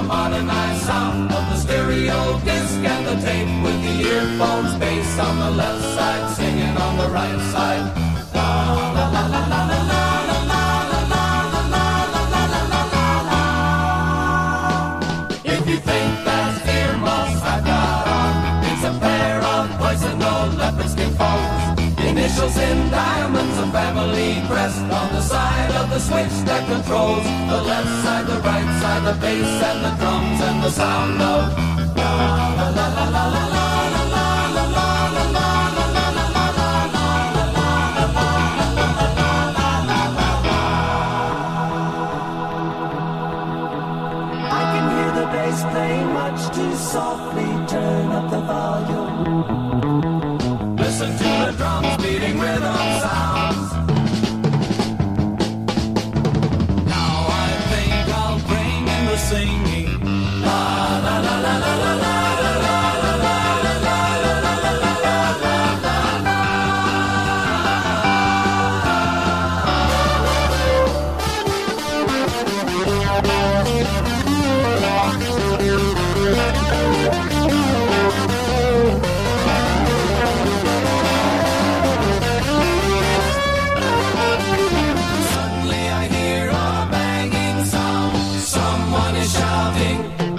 the modernized sound of the stereo disc and the tape with the earphones, bass on the left side, singing on the right side. La la la la la la la. If you think that's earmuffs I've got on, it's a pair of poison gold leopard skin foes. Initials in diamonds, a family crest on the side of the switch that controls the left side, the right side, the bass and the drums and the sound of la la la la la la la la la la la la la la la la I can hear the bass playing much too softly. Turn up the volume. Listen to the drums beating rhythm sounds. Now I think I'll bring in the singing. La la la la la la la la la la la la la la Suddenly I hear a banging sound. Someone is shouting.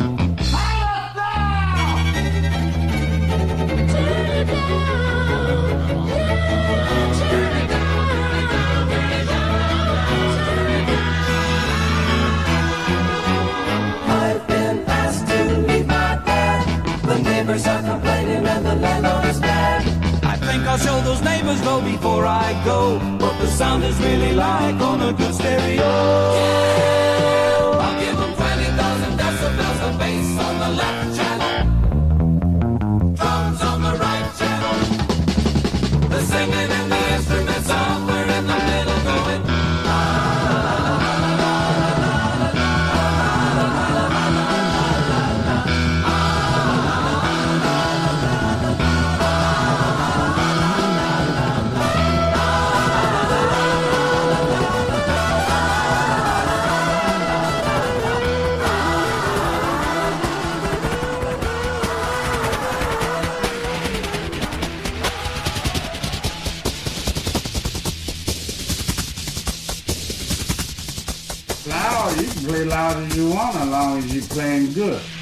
I've been asked to leave my bed. The neighbors are complaining and the landlord is mad. I think I'll show those neighbors though before I go what the sound is really like on a good stereo. I'll give them 20,000 decibels of bass on the left channel, drums on the right channel, the singing and the instruments somewhere in the middle going. Loud, you can play loud as you want as long as you're playing good.